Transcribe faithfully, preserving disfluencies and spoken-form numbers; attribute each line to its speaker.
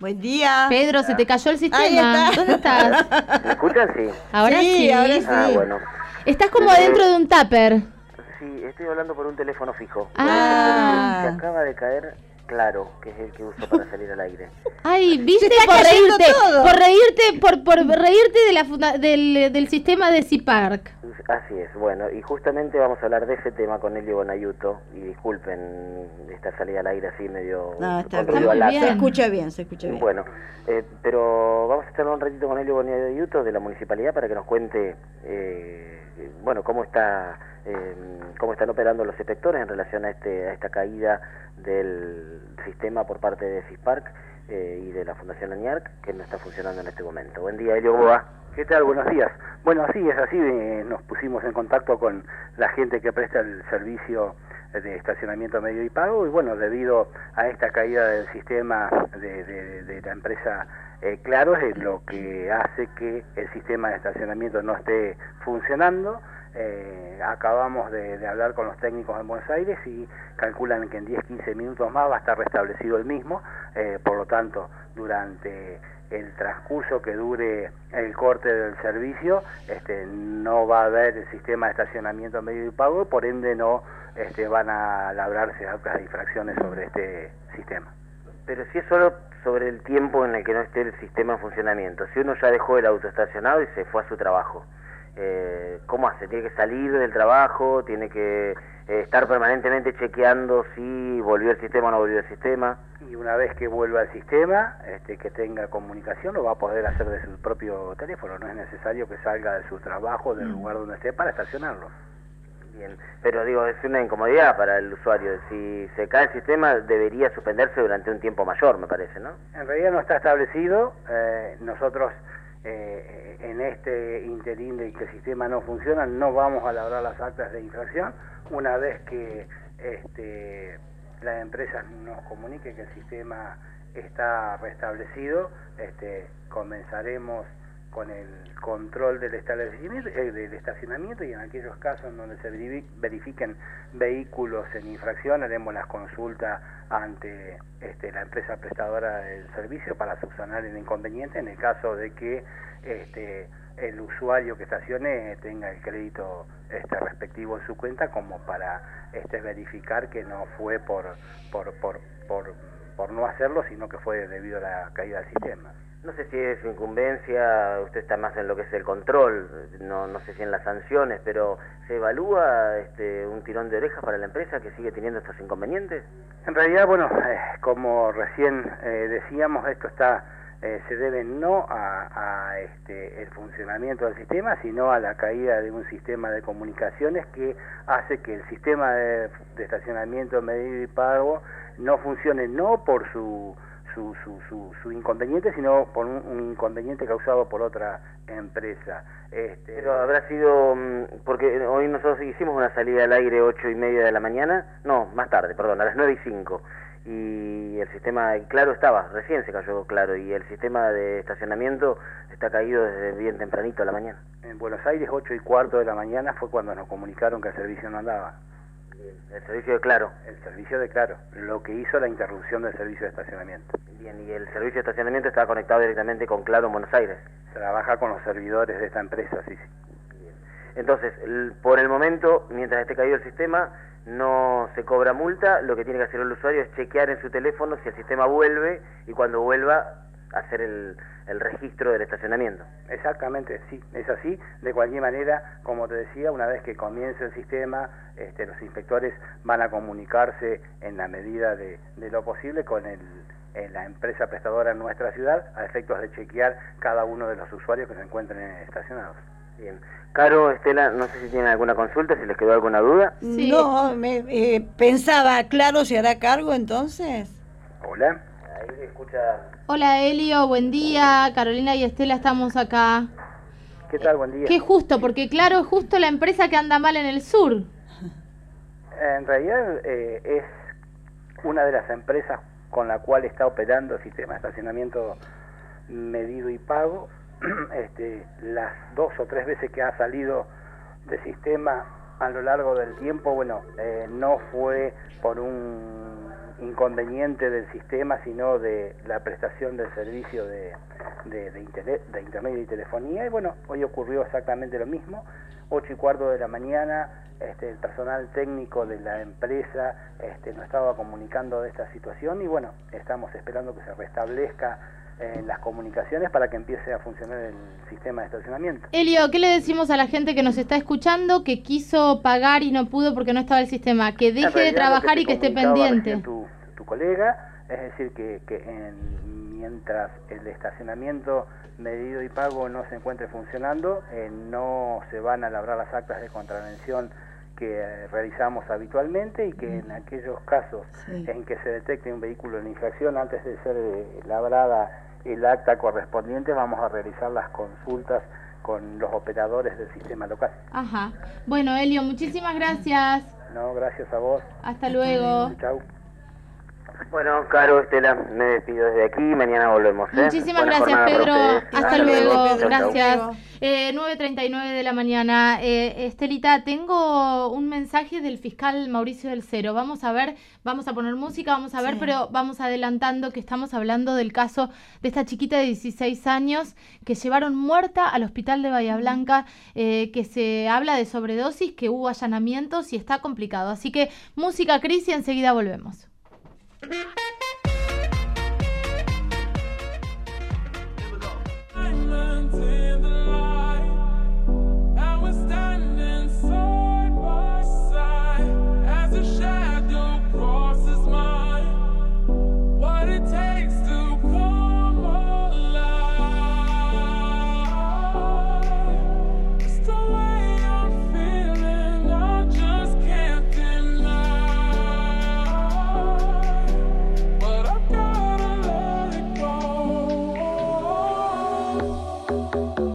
Speaker 1: Buen día.
Speaker 2: Pedro, se te cayó el sistema.
Speaker 1: Ahí está.
Speaker 2: ¿Dónde estás?
Speaker 3: ¿Me escuchan? Sí.
Speaker 2: Ahora sí.
Speaker 1: Sí, ahora sí.
Speaker 3: Ah, bueno.
Speaker 2: Estás como
Speaker 3: Eh,
Speaker 2: adentro de un tupper.
Speaker 3: Sí, estoy hablando por un teléfono fijo.
Speaker 2: Ah.
Speaker 3: Se acaba de caer Claro, que es el que uso para salir al aire.
Speaker 2: Ay, viste,
Speaker 1: Se está
Speaker 2: por
Speaker 1: cayendo
Speaker 2: reírte,
Speaker 1: todo.
Speaker 2: por reírte, por, por reírte de la funda- del, del sistema de C-Park.
Speaker 3: Así es, bueno, y justamente vamos a hablar de ese tema con Elio Bonayuto, y disculpen esta salida al aire así medio...
Speaker 1: No, está
Speaker 3: con
Speaker 1: bien.
Speaker 3: ruido al
Speaker 2: Está muy
Speaker 3: lata.
Speaker 1: Se
Speaker 2: bien.
Speaker 1: escucha bien, se escucha bien.
Speaker 3: Bueno, eh, pero vamos a charlar un ratito con Elio Bonayuto de la municipalidad para que nos cuente, eh, bueno, cómo está, eh, cómo están operando los inspectores en relación a este, a esta caída del sistema por parte de C-Park eh, y de la Fundación ANIARC, que no está funcionando en este momento. Buen día, Elio, ¿cómo va?
Speaker 4: ¿Qué tal? Buenos días. Bueno, sí, es así, eh, nos pusimos en contacto con la gente que presta el servicio de estacionamiento medio y pago, y bueno, debido a esta caída del sistema de, de, de la empresa eh, Claro, es lo que hace que el sistema de estacionamiento no esté funcionando. Eh, acabamos de, de hablar con los técnicos en Buenos Aires y calculan que en diez a quince minutos más va a estar restablecido el mismo, eh, por lo tanto, durante el transcurso que dure el corte del servicio, este, no va a haber el sistema de estacionamiento medio y pago, por ende no este, van a labrarse actas de infracciones sobre este sistema.
Speaker 3: Pero si es solo sobre el tiempo en el que no esté el sistema en funcionamiento, si uno ya dejó el auto estacionado y se fue a su trabajo, eh, ¿cómo hace? ¿Tiene que salir del trabajo? ¿Tiene que eh, estar permanentemente chequeando si volvió el sistema o no volvió el sistema?
Speaker 4: Y una vez que vuelva al sistema, este, que tenga comunicación, lo va a poder hacer de su propio teléfono, no es necesario que salga de su trabajo, del lugar donde esté, para estacionarlo.
Speaker 3: Bien, pero digo, es una incomodidad para el usuario. Si se cae el sistema, debería suspenderse durante un tiempo mayor, me parece, ¿no?
Speaker 4: En realidad no está establecido. eh, nosotros eh, en este interín de que el sistema no funciona, no vamos a labrar las actas de infracción. Una vez que este, la empresa nos comunique que el sistema está restablecido, este, comenzaremos con el control del establecimiento, eh, del estacionamiento, y en aquellos casos en donde se verifiquen vehículos en infracción, haremos las consultas ante este, la empresa prestadora del servicio para subsanar el inconveniente en el caso de que este, el usuario que estacione tenga el crédito este, respectivo en su cuenta, como para este, verificar que no fue por, por, por, por, por no hacerlo, sino que fue debido a la caída del sistema.
Speaker 3: No sé si es su incumbencia, usted está más en lo que es el control, no, no sé si en las sanciones, pero ¿se evalúa este, un tirón de orejas para la empresa que sigue teniendo estos inconvenientes?
Speaker 4: En realidad, bueno, eh, como recién eh, decíamos, esto está eh, se debe no a, a este, el funcionamiento del sistema, sino a la caída de un sistema de comunicaciones que hace que el sistema de, de estacionamiento medido y pago no funcione, no por su Su, su, su, su inconveniente, sino por un, un inconveniente causado por otra empresa. Este...
Speaker 3: Pero habrá sido, porque hoy nosotros hicimos una salida al aire ocho y media de la mañana, no, más tarde, perdón, a las nueve y cinco, y el sistema, Claro estaba, recién se cayó Claro, y el sistema de estacionamiento está caído desde bien tempranito a la mañana.
Speaker 4: En Buenos Aires, ocho y cuarto de la mañana fue cuando nos comunicaron que el servicio no andaba.
Speaker 3: El servicio de Claro.
Speaker 4: El servicio de Claro, lo que hizo la interrupción del servicio de estacionamiento.
Speaker 3: Bien, y el servicio de estacionamiento estaba conectado directamente con Claro en Buenos Aires.
Speaker 4: Trabaja con los servidores de esta empresa, sí, sí.
Speaker 3: Bien. Entonces, el, por el momento, mientras esté caído el sistema, no se cobra multa, lo que tiene que hacer el usuario es chequear en su teléfono si el sistema vuelve, y cuando vuelva, hacer el, el registro del estacionamiento.
Speaker 4: Exactamente, sí, es así. De cualquier manera, como te decía, una vez que comience el sistema, este, los inspectores van a comunicarse en la medida de, de lo posible con el, en la empresa prestadora en nuestra ciudad, a efectos de chequear cada uno de los usuarios que se encuentren estacionados.
Speaker 3: Bien. Caro, Estela, no sé si tienen alguna consulta, si les quedó alguna duda.
Speaker 2: Sí.
Speaker 1: No, me, eh, pensaba, ¿Claro se hará cargo entonces?
Speaker 4: Hola.
Speaker 3: Ahí se escucha...
Speaker 2: Hola Elio, buen día. Carolina y Estela estamos acá.
Speaker 4: ¿Qué tal? Buen día.
Speaker 2: Qué justo, porque Claro es justo la empresa que anda mal en el sur.
Speaker 4: En realidad eh, es una de las empresas con la cual está operando el sistema de estacionamiento medido y pago. Este, las dos o tres veces que ha salido del sistema a lo largo del tiempo, bueno, eh, no fue por un inconveniente del sistema, sino de la prestación del servicio de, de, de, internet, de internet y telefonía. Y bueno, hoy ocurrió exactamente lo mismo. Ocho y cuarto de la mañana, este, el personal técnico de la empresa este, nos estaba comunicando de esta situación y bueno, estamos esperando que se restablezca eh, las comunicaciones para que empiece a funcionar el sistema de estacionamiento.
Speaker 2: Elio, ¿qué le decimos a la gente que nos está escuchando, que quiso pagar y no pudo porque no estaba el sistema? Que deje de trabajar y que esté pendiente.
Speaker 4: Tu, tu colega, es decir, que, que en, mientras el estacionamiento medido y pago no se encuentre funcionando, eh, no se van a labrar las actas de contravención que eh, realizamos habitualmente y que en aquellos casos sí. en que se detecte un vehículo en infracción, antes de ser eh, labrada el acta correspondiente, vamos a realizar las consultas con los operadores del sistema local.
Speaker 2: Ajá. Bueno, Elio, muchísimas gracias.
Speaker 4: No, gracias a vos.
Speaker 2: Hasta luego.
Speaker 4: Chau.
Speaker 3: Bueno, Caro, Estela, me despido desde aquí, mañana volvemos. ¿eh?
Speaker 2: Muchísimas
Speaker 3: Buena
Speaker 2: gracias, Pedro. Hasta, Hasta luego, luego. Pedro. Gracias. Eh, nueve treinta y nueve de la mañana. Eh, Estelita, tengo un mensaje del fiscal Mauricio del Cero. Vamos a ver, vamos a poner música, vamos a ver, sí. pero vamos adelantando que estamos hablando del caso de esta chiquita de dieciséis años que llevaron muerta al hospital de Bahía Blanca, eh, que se habla de sobredosis, que hubo allanamientos y está complicado. Así que música, Cris, y enseguida volvemos. Thank you.